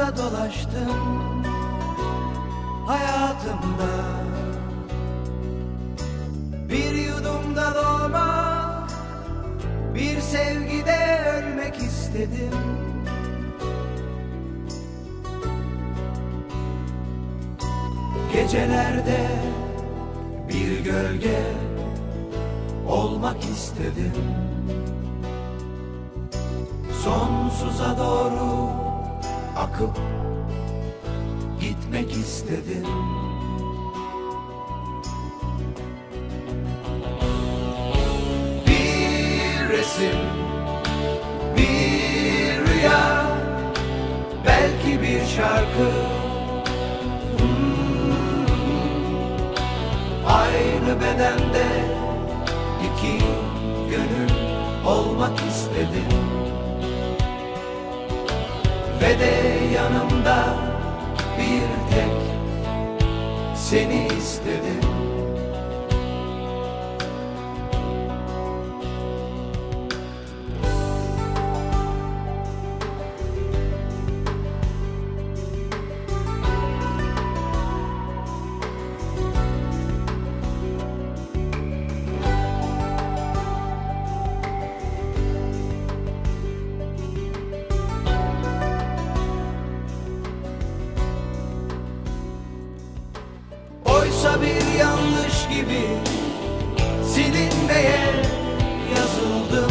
da dolaştım hayatımda. Bir yudumda doğmak, bir sevgide ölmek istedim. Gecelerde bir gölge olmak istedim. Sonsuza doğru akıp gitmek istedim. Bir resim, bir rüya, belki bir şarkı. Aynı bedende iki gönül olmak istedim. Ve de yanımda bir tek seni istedim. Oysa bir yanlış gibi silinmeye yazıldım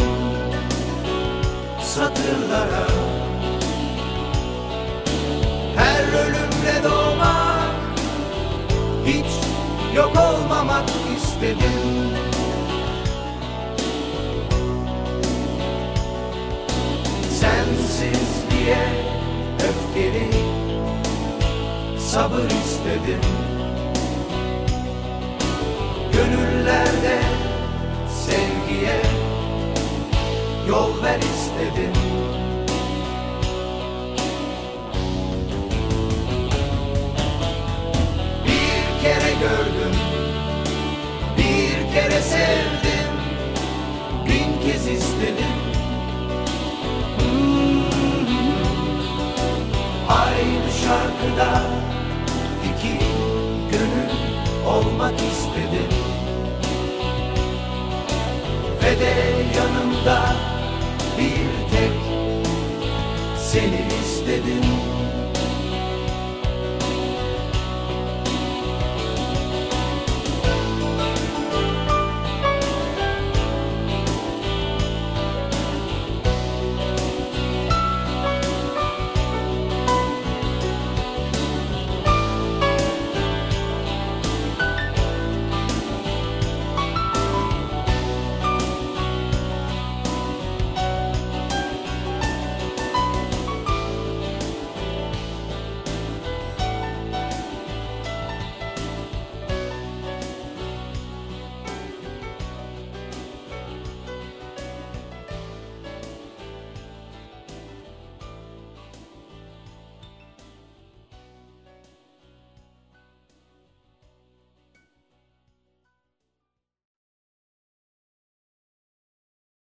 satırlara. Her ölümle doğmak, hiç yok olmamak istedim. Sensizliğe öfkeli sabır istedim. Gönüllerde sevgiye yol ver istedim. Bir kere gördüm, bir kere sevdim, bin kez istedim. Aynı şarkıda iki gönül olmak istedim. Ve de yanımda bir tek seni istedim.